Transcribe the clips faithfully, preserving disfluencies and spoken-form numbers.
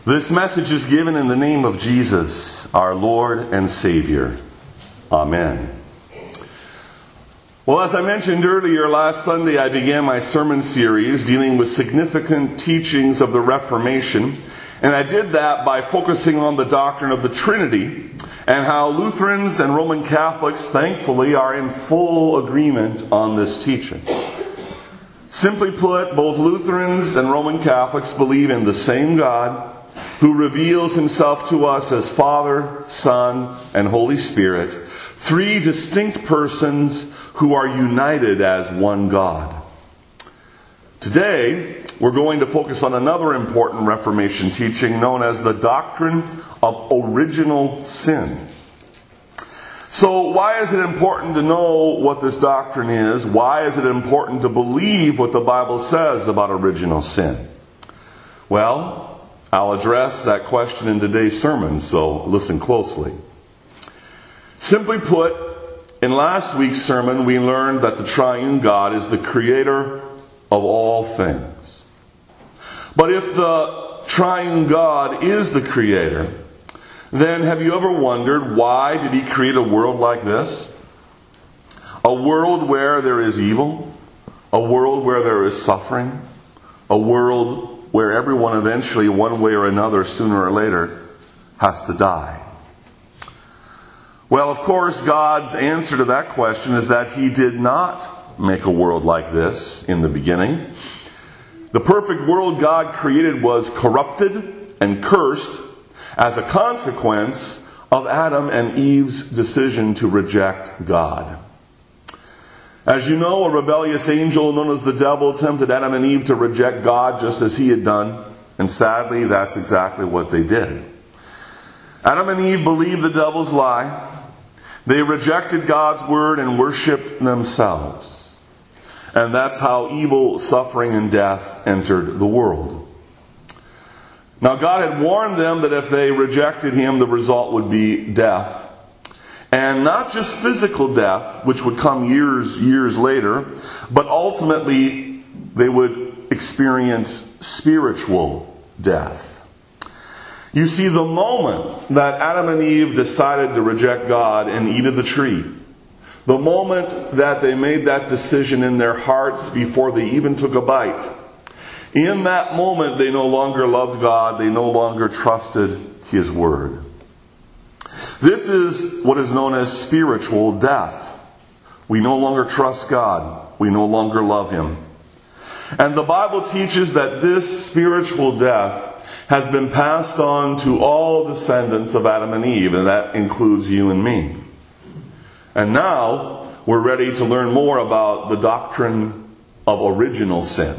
This message is given in the name of Jesus, our Lord and Savior. Amen. Well, as I mentioned earlier, last Sunday I began my sermon series dealing with significant teachings of the Reformation, and I did that by focusing on the doctrine of the Trinity and how Lutherans and Roman Catholics, thankfully, are in full agreement on this teaching. Simply put, both Lutherans and Roman Catholics believe in the same God who reveals himself to us as Father, Son, and Holy Spirit, three distinct persons who are united as one God. Today, we're going to focus on another important Reformation teaching known as the doctrine of original sin. So, why is it important to know what this doctrine is? Why is it important to believe what the Bible says about original sin? Well, I'll address that question in today's sermon, so listen closely. Simply put, in last week's sermon, we learned that the triune God is the creator of all things. But if the triune God is the creator, then have you ever wondered why did he create a world like this? A world where there is evil, a world where there is suffering, a world where everyone eventually, one way or another, sooner or later, has to die. Well, of course, God's answer to that question is that he did not make a world like this in the beginning. The perfect world God created was corrupted and cursed as a consequence of Adam and Eve's decision to reject God. As you know, a rebellious angel known as the devil tempted Adam and Eve to reject God just as he had done. And sadly, that's exactly what they did. Adam and Eve believed the devil's lie. They rejected God's word and worshipped themselves. And that's how evil, suffering, and death entered the world. Now, God had warned them that if they rejected him, the result would be death. And not just physical death, which would come years, years later, but ultimately they would experience spiritual death. You see, the moment that Adam and Eve decided to reject God and eat of the tree, the moment that they made that decision in their hearts before they even took a bite, in that moment they no longer loved God, they no longer trusted his word. This is what is known as spiritual death. We no longer trust God. We no longer love him. And the Bible teaches that this spiritual death has been passed on to all descendants of Adam and Eve, and that includes you and me. And now we're ready to learn more about the doctrine of original sin.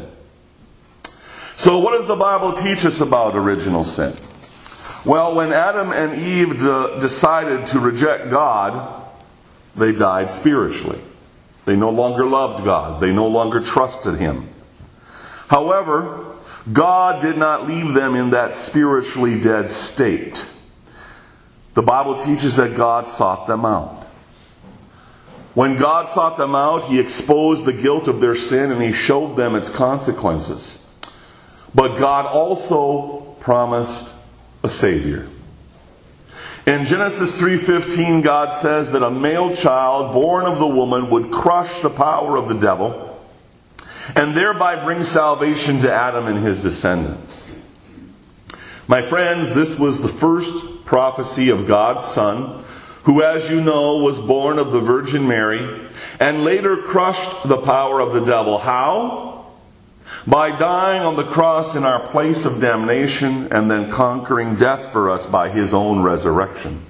So what does the Bible teach us about original sin? Well, when Adam and Eve de- decided to reject God, they died spiritually. They no longer loved God. They no longer trusted him. However, God did not leave them in that spiritually dead state. The Bible teaches that God sought them out. When God sought them out, he exposed the guilt of their sin and he showed them its consequences. But God also promised a Savior. In Genesis three fifteen, God says that a male child born of the woman would crush the power of the devil and thereby bring salvation to Adam and his descendants. My friends, this was the first prophecy of God's Son, who, as you know, was born of the Virgin Mary and later crushed the power of the devil. How? By dying on the cross in our place of damnation and then conquering death for us by his own resurrection.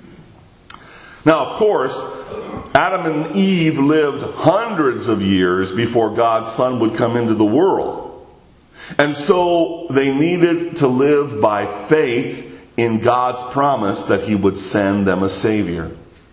Now, of course, Adam and Eve lived hundreds of years before God's Son would come into the world. And so they needed to live by faith in God's promise that he would send them a Savior.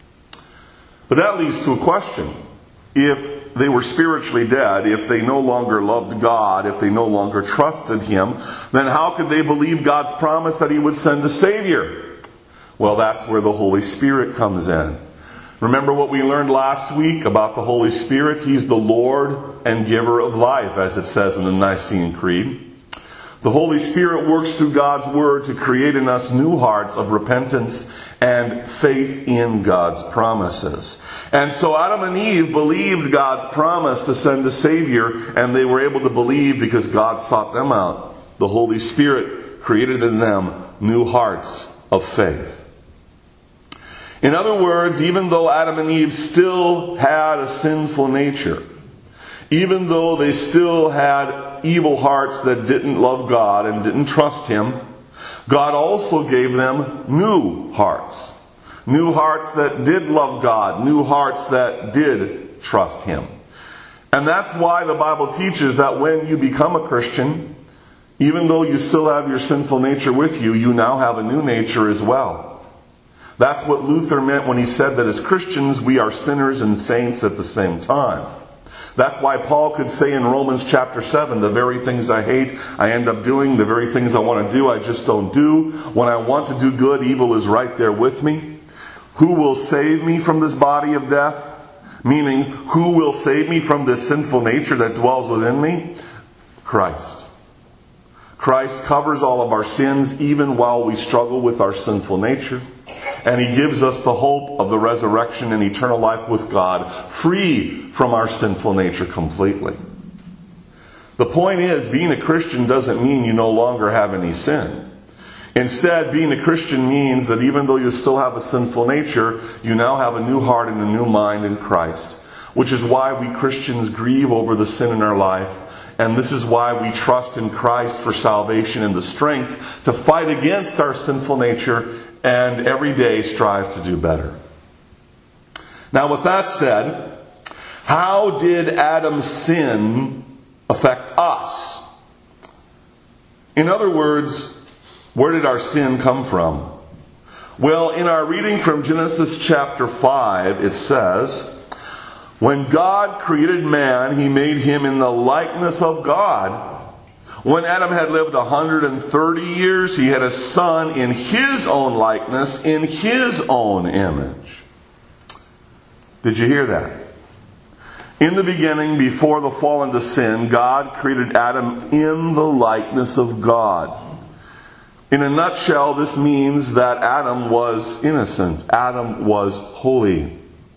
But that leads to a question. If they were spiritually dead, if they no longer loved God, if they no longer trusted him, then how could they believe God's promise that he would send a Savior? Well, that's where the Holy Spirit comes in. Remember what we learned last week about the Holy Spirit? He's the Lord and giver of life, as it says in the Nicene Creed. The Holy Spirit works through God's Word to create in us new hearts of repentance and faith in God's promises. And so Adam and Eve believed God's promise to send a Savior, and they were able to believe because God sought them out. The Holy Spirit created in them new hearts of faith. In other words, even though Adam and Eve still had a sinful nature, even though they still had evil hearts that didn't love God and didn't trust Him, God also gave them new hearts. New hearts that did love God. New hearts that did trust Him. And that's why the Bible teaches that when you become a Christian, even though you still have your sinful nature with you, you now have a new nature as well. That's what Luther meant when he said that as Christians we are sinners and saints at the same time. That's why Paul could say in Romans chapter seven, the very things I hate, I end up doing. The very things I want to do, I just don't do. When I want to do good, evil is right there with me. Who will save me from this body of death? Meaning, who will save me from this sinful nature that dwells within me? Christ. Christ covers all of our sins even while we struggle with our sinful nature. And He gives us the hope of the resurrection and eternal life with God, free from our sinful nature completely. The point is, being a Christian doesn't mean you no longer have any sin. Instead, being a Christian means that even though you still have a sinful nature, you now have a new heart and a new mind in Christ. Which is why we Christians grieve over the sin in our life. And this is why we trust in Christ for salvation and the strength to fight against our sinful nature and every day strive to do better. Now, with that said, how did Adam's sin affect us? In other words, where did our sin come from? Well, in our reading from Genesis chapter five, it says, "When God created man, He made him in the likeness of God. When Adam had lived one hundred thirty years, he had a son in his own likeness, in his own image." Did you hear that? In the beginning, before the fall into sin, God created Adam in the likeness of God. In a nutshell, this means that Adam was innocent. Adam was holy.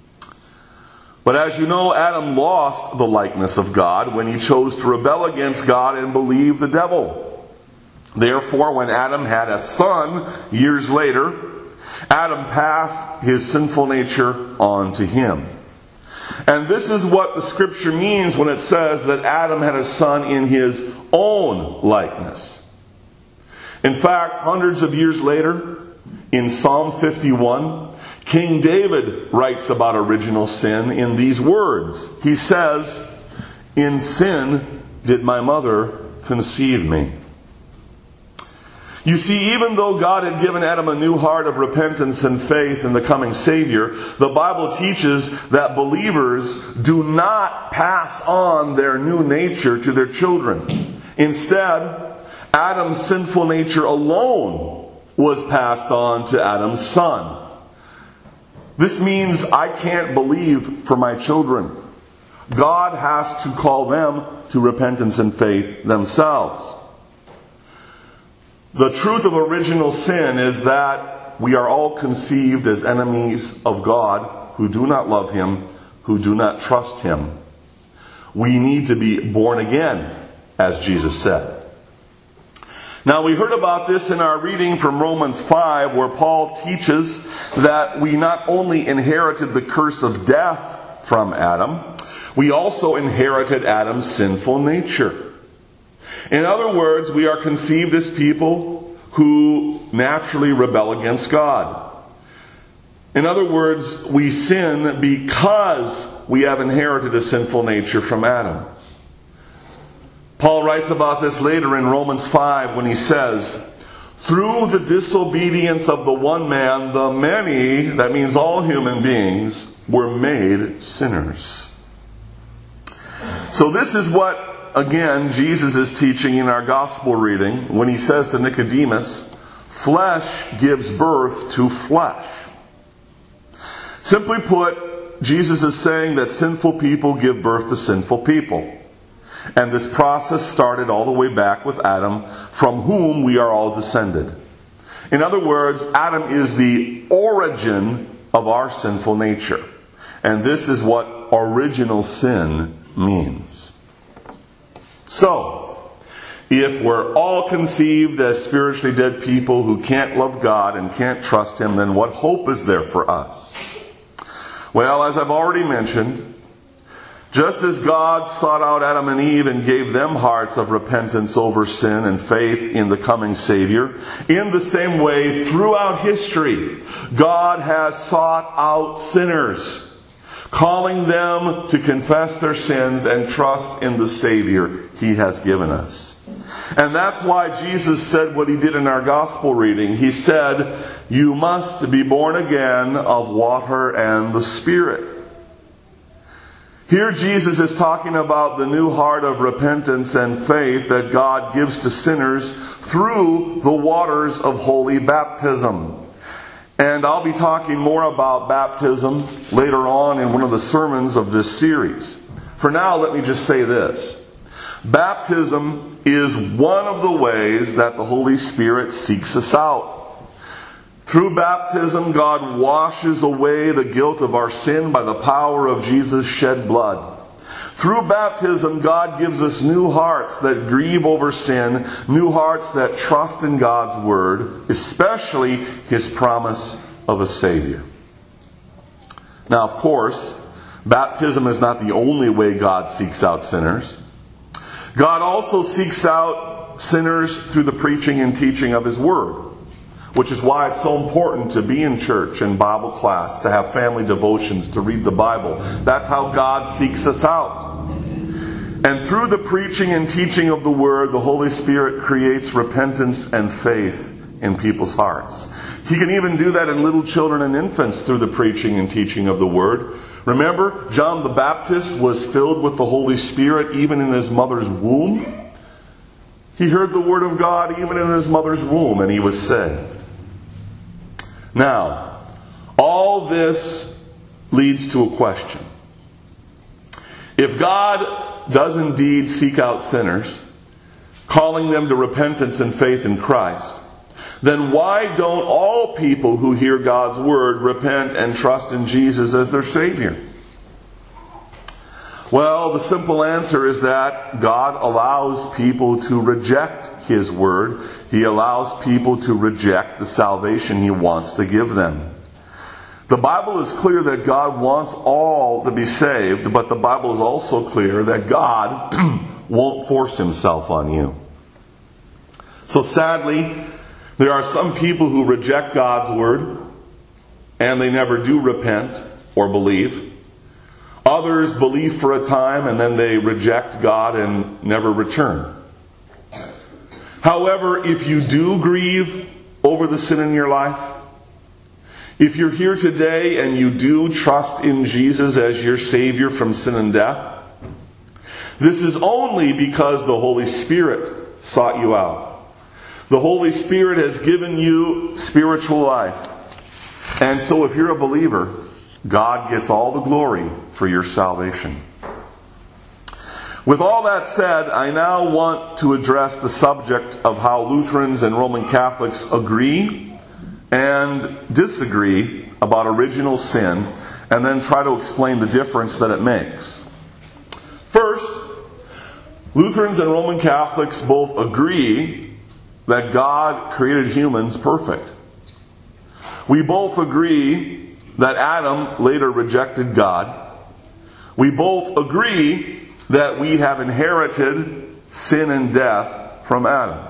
But as you know, Adam lost the likeness of God when he chose to rebel against God and believe the devil. Therefore, when Adam had a son years later, Adam passed his sinful nature on to him. And this is what the Scripture means when it says that Adam had a son in his own likeness. In fact, hundreds of years later, in Psalm fifty-one, King David writes about original sin in these words. He says, "In sin did my mother conceive me." You see, even though God had given Adam a new heart of repentance and faith in the coming Savior, the Bible teaches that believers do not pass on their new nature to their children. Instead, Adam's sinful nature alone was passed on to Adam's son. This means I can't believe for my children. God has to call them to repentance and faith themselves. The truth of original sin is that we are all conceived as enemies of God who do not love Him, who do not trust Him. We need to be born again, as Jesus said. Now, we heard about this in our reading from Romans five, where Paul teaches that we not only inherited the curse of death from Adam, we also inherited Adam's sinful nature. In other words, we are conceived as people who naturally rebel against God. In other words, we sin because we have inherited a sinful nature from Adam. Paul writes about this later in Romans five when he says, "Through the disobedience of the one man, the many," that means all human beings, "were made sinners." So this is what, again, Jesus is teaching in our gospel reading when He says to Nicodemus, "Flesh gives birth to flesh." Simply put, Jesus is saying that sinful people give birth to sinful people. And this process started all the way back with Adam, from whom we are all descended. In other words, Adam is the origin of our sinful nature. And this is what original sin means. So, if we're all conceived as spiritually dead people who can't love God and can't trust Him, then what hope is there for us? Well, as I've already mentioned, just as God sought out Adam and Eve and gave them hearts of repentance over sin and faith in the coming Savior, in the same way, throughout history, God has sought out sinners, calling them to confess their sins and trust in the Savior He has given us. And that's why Jesus said what He did in our gospel reading. He said, "You must be born again of water and the Spirit." Here Jesus is talking about the new heart of repentance and faith that God gives to sinners through the waters of holy baptism. And I'll be talking more about baptism later on in one of the sermons of this series. For now, let me just say this. Baptism is one of the ways that the Holy Spirit seeks us out. Through baptism, God washes away the guilt of our sin by the power of Jesus' shed blood. Through baptism, God gives us new hearts that grieve over sin, new hearts that trust in God's Word, especially His promise of a Savior. Now, of course, baptism is not the only way God seeks out sinners. God also seeks out sinners through the preaching and teaching of His Word, which is why it's so important to be in church and Bible class, to have family devotions, to read the Bible. That's how God seeks us out. And through the preaching and teaching of the Word, the Holy Spirit creates repentance and faith in people's hearts. He can even do that in little children and infants through the preaching and teaching of the Word. Remember, John the Baptist was filled with the Holy Spirit even in his mother's womb. He heard the Word of God even in his mother's womb, and he was saved. Now, all this leads to a question. If God does indeed seek out sinners, calling them to repentance and faith in Christ, then why don't all people who hear God's Word repent and trust in Jesus as their Savior? Well, the simple answer is that God allows people to reject His Word. He allows people to reject the salvation He wants to give them. The Bible is clear that God wants all to be saved, but the Bible is also clear that God won't force Himself on you. So sadly, there are some people who reject God's Word, and they never do repent or believe. Others believe for a time, and then they reject God and never return. However, if you do grieve over the sin in your life, if you're here today and you do trust in Jesus as your Savior from sin and death, this is only because the Holy Spirit sought you out. The Holy Spirit has given you spiritual life. And so if you're a believer, God gets all the glory for your salvation. With all that said, I now want to address the subject of how Lutherans and Roman Catholics agree and disagree about original sin, and then try to explain the difference that it makes. First, Lutherans and Roman Catholics both agree that God created humans perfect. We both agree that Adam later rejected God. We both agree that we have inherited sin and death from Adam.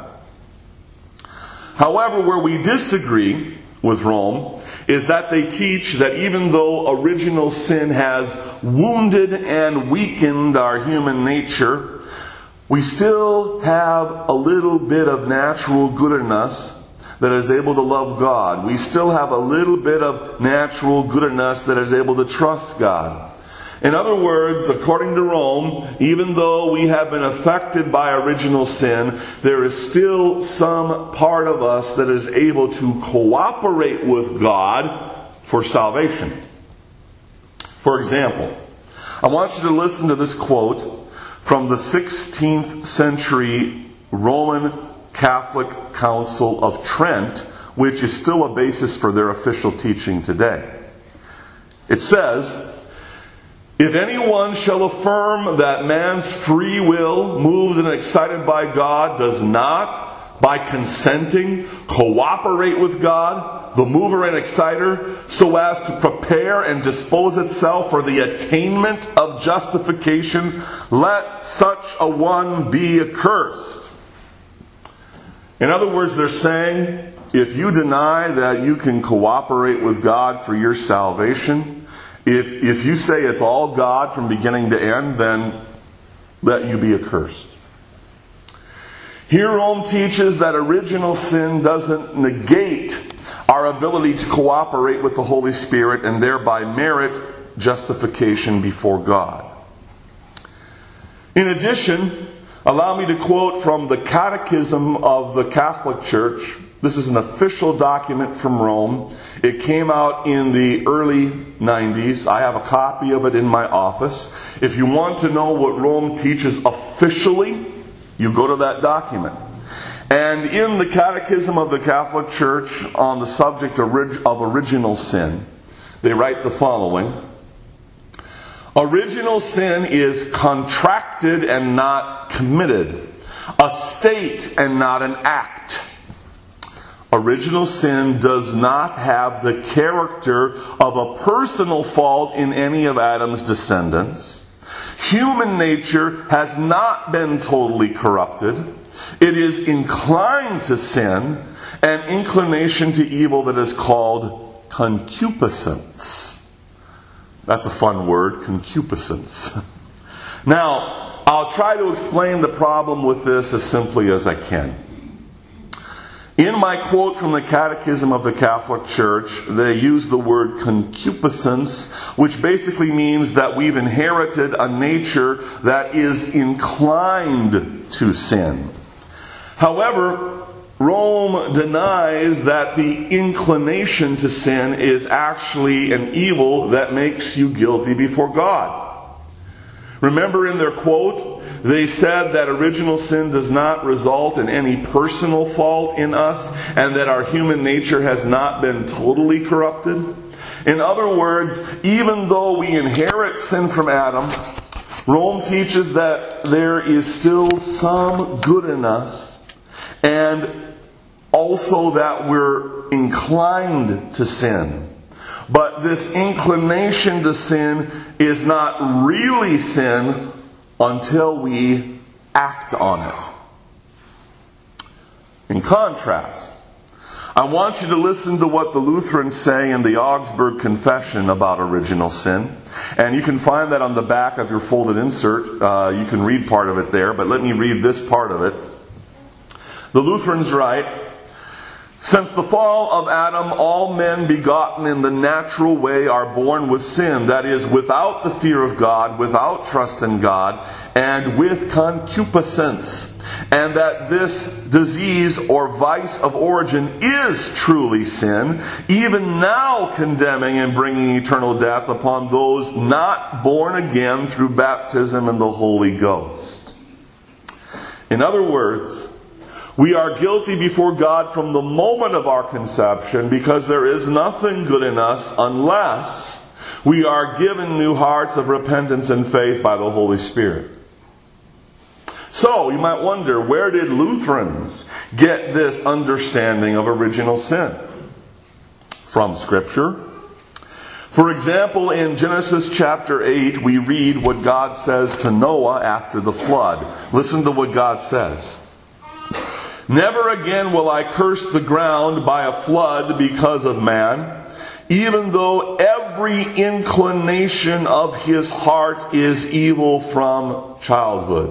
However, where we disagree with Rome is that they teach that even though original sin has wounded and weakened our human nature, we still have a little bit of natural good in us that is able to love God. We still have a little bit of natural good in us that is able to trust God. In other words, according to Rome, even though we have been affected by original sin, there is still some part of us that is able to cooperate with God for salvation. For example, I want you to listen to this quote from the sixteenth century Roman Catholic Council of Trent, which is still a basis for their official teaching today. It says, "If anyone shall affirm that man's free will, moved and excited by God, does not, by consenting, cooperate with God, the mover and exciter, so as to prepare and dispose itself for the attainment of justification, let such a one be accursed." In other words, they're saying, if you deny that you can cooperate with God for your salvation, if, if you say it's all God from beginning to end, then let you be accursed. Here Rome teaches that original sin doesn't negate our ability to cooperate with the Holy Spirit and thereby merit justification before God. In addition, allow me to quote from the Catechism of the Catholic Church. This is an official document from Rome. It came out in the early nineties. I have a copy of it in my office. If you want to know what Rome teaches officially, you go to that document. And in the Catechism of the Catholic Church on the subject of original sin, they write the following: "Original sin is contracted and not committed, a state and not an act. Original sin does not have the character of a personal fault in any of Adam's descendants. Human nature has not been totally corrupted. It is inclined to sin, an inclination to evil that is called concupiscence." That's a fun word, concupiscence. Now, I'll try to explain the problem with this as simply as I can. In my quote from the Catechism of the Catholic Church, they use the word concupiscence, which basically means that we've inherited a nature that is inclined to sin. However, Rome denies that the inclination to sin is actually an evil that makes you guilty before God. Remember in their quote, they said that original sin does not result in any personal fault in us, and that our human nature has not been totally corrupted. In other words, even though we inherit sin from Adam, Rome teaches that there is still some good in us, and also that we're inclined to sin. But this inclination to sin is not really sin until we act on it. In contrast, I want you to listen to what the Lutherans say in the Augsburg Confession about original sin. And you can find that on the back of your folded insert. Uh, you can read part of it there, but let me read this part of it. The Lutherans write, "Since the fall of Adam, all men begotten in the natural way are born with sin, that is, without the fear of God, without trust in God, and with concupiscence, and that this disease or vice of origin is truly sin, even now condemning and bringing eternal death upon those not born again through baptism in the Holy Ghost." In other words, we are guilty before God from the moment of our conception, because there is nothing good in us unless we are given new hearts of repentance and faith by the Holy Spirit. So, you might wonder, where did Lutherans get this understanding of original sin? From Scripture. For example, in Genesis chapter eight, we read what God says to Noah after the flood. Listen to what God says. "Never again will I curse the ground by a flood because of man, even though every inclination of his heart is evil from childhood."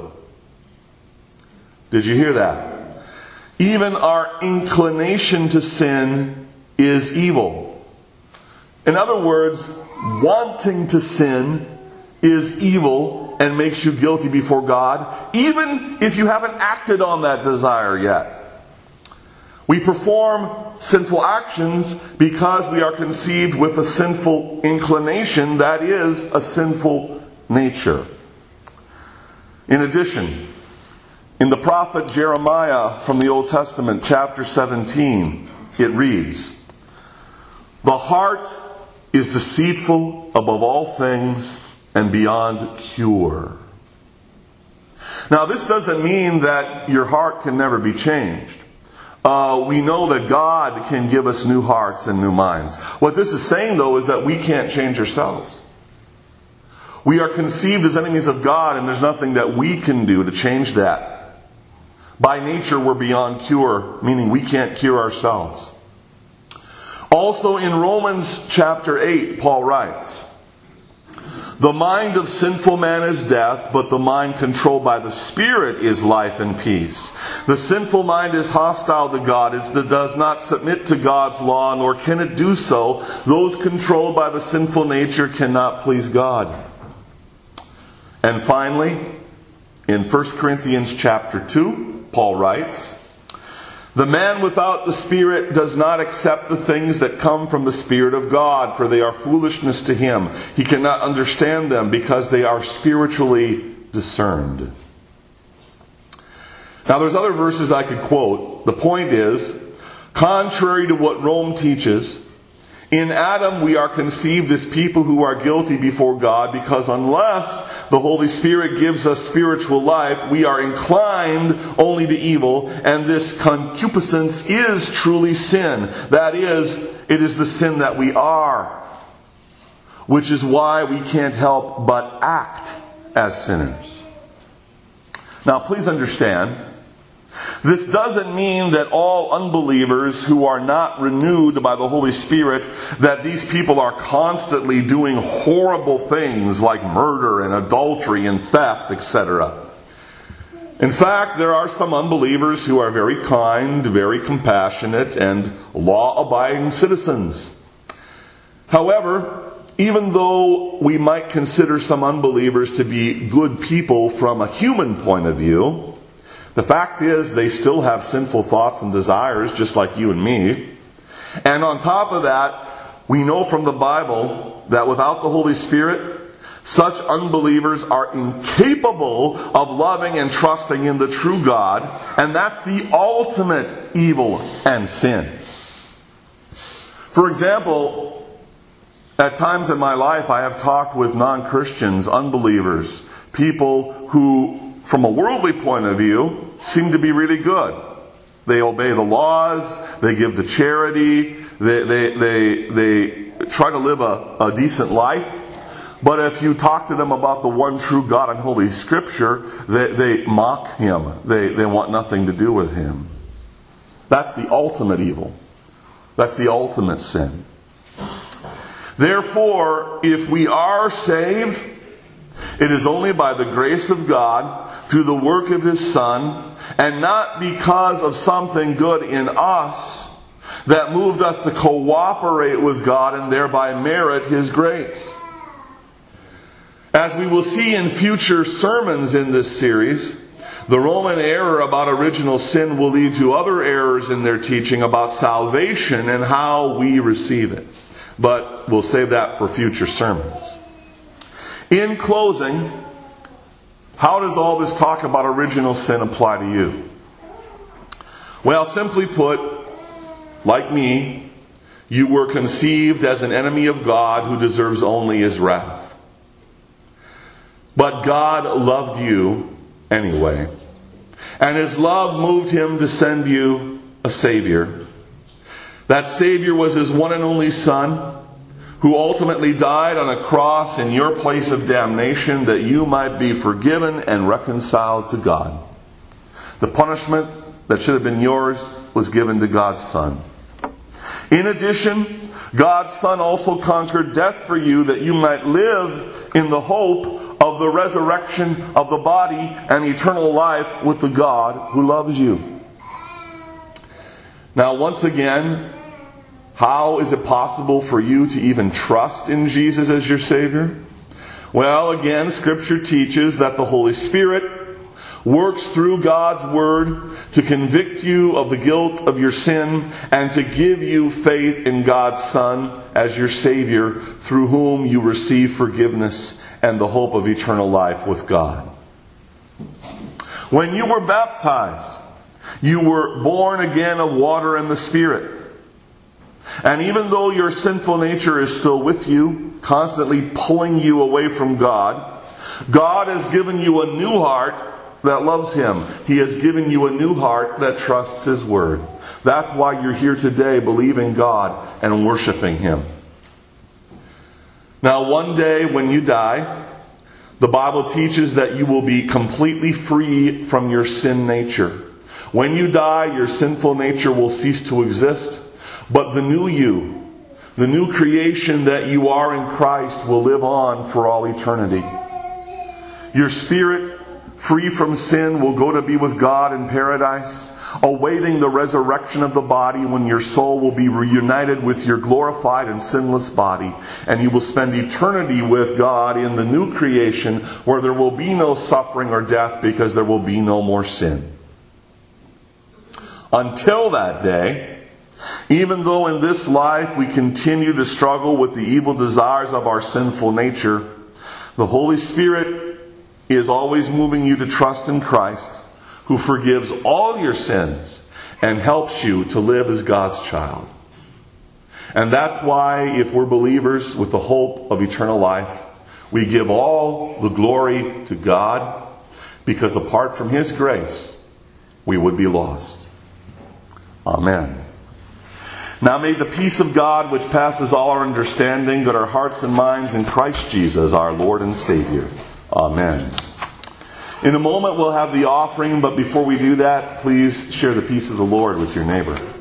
Did you hear that? Even our inclination to sin is evil. In other words, wanting to sin is evil and makes you guilty before God, even if you haven't acted on that desire yet. We perform sinful actions because we are conceived with a sinful inclination, that is, a sinful nature. In addition, in the prophet Jeremiah from the Old Testament, chapter seventeen, it reads, "The heart is deceitful above all things and beyond cure." Now, this doesn't mean that your heart can never be changed. Uh, we know that God can give us new hearts and new minds. What this is saying, though, is that we can't change ourselves. We are conceived as enemies of God, and there's nothing that we can do to change that. By nature, we're beyond cure, meaning we can't cure ourselves. Also in Romans chapter eight, Paul writes, "The mind of sinful man is death, but the mind controlled by the Spirit is life and peace. The sinful mind is hostile to God, it does not submit to God's law, nor can it do so. Those controlled by the sinful nature cannot please God." And finally, in First Corinthians chapter two, Paul writes, "The man without the Spirit does not accept the things that come from the Spirit of God, for they are foolishness to him. He cannot understand them because they are spiritually discerned." Now there's other verses I could quote. The point is, contrary to what Rome teaches, in Adam we are conceived as people who are guilty before God, because unless the Holy Spirit gives us spiritual life, we are inclined only to evil, and this concupiscence is truly sin. That is, it is the sin that we are, which is why we can't help but act as sinners. Now please understand, this doesn't mean that all unbelievers who are not renewed by the Holy Spirit, that these people are constantly doing horrible things like murder and adultery and theft, et cetera. In fact, there are some unbelievers who are very kind, very compassionate, and law-abiding citizens. However, even though we might consider some unbelievers to be good people from a human point of view, the fact is, they still have sinful thoughts and desires, just like you and me. And on top of that, we know from the Bible that without the Holy Spirit, such unbelievers are incapable of loving and trusting in the true God, and that's the ultimate evil and sin. For example, at times in my life, I have talked with non-Christians, unbelievers, people who, from a worldly point of view, seem to be really good. They obey the laws, they give to charity, they they they, they try to live a, a decent life. But if you talk to them about the one true God and Holy Scripture, they, they mock Him. They, they want nothing to do with Him. That's the ultimate evil. That's the ultimate sin. Therefore, if we are saved, it is only by the grace of God, through the work of His Son, and not because of something good in us that moved us to cooperate with God and thereby merit His grace. As we will see in future sermons in this series, the Roman error about original sin will lead to other errors in their teaching about salvation and how we receive it. But we'll save that for future sermons. In closing, how does all this talk about original sin apply to you? Well, simply put, like me, you were conceived as an enemy of God who deserves only His wrath. But God loved you anyway. And His love moved Him to send you a Savior. That Savior was His one and only Son, who ultimately died on a cross in your place of damnation that you might be forgiven and reconciled to God. The punishment that should have been yours was given to God's Son. In addition, God's Son also conquered death for you that you might live in the hope of the resurrection of the body and eternal life with the God who loves you. Now, once again, how is it possible for you to even trust in Jesus as your Savior? Well, again, Scripture teaches that the Holy Spirit works through God's Word to convict you of the guilt of your sin and to give you faith in God's Son as your Savior, through whom you receive forgiveness and the hope of eternal life with God. When you were baptized, you were born again of water and the Spirit. And even though your sinful nature is still with you, constantly pulling you away from God, God has given you a new heart that loves Him. He has given you a new heart that trusts His Word. That's why you're here today, believing God and worshiping Him. Now, one day when you die, the Bible teaches that you will be completely free from your sin nature. When you die, your sinful nature will cease to exist, but the new you, the new creation that you are in Christ, will live on for all eternity. Your spirit, free from sin, will go to be with God in paradise, awaiting the resurrection of the body, when your soul will be reunited with your glorified and sinless body, and you will spend eternity with God in the new creation, where there will be no suffering or death, because there will be no more sin. Until that day, even though in this life we continue to struggle with the evil desires of our sinful nature, the Holy Spirit is always moving you to trust in Christ, who forgives all your sins and helps you to live as God's child. And that's why, if we're believers with the hope of eternal life, we give all the glory to God, because apart from His grace, we would be lost. Amen. Now may the peace of God, which passes all our understanding, guard our hearts and minds in Christ Jesus, our Lord and Savior. Amen. In a moment we'll have the offering, but before we do that, please share the peace of the Lord with your neighbor.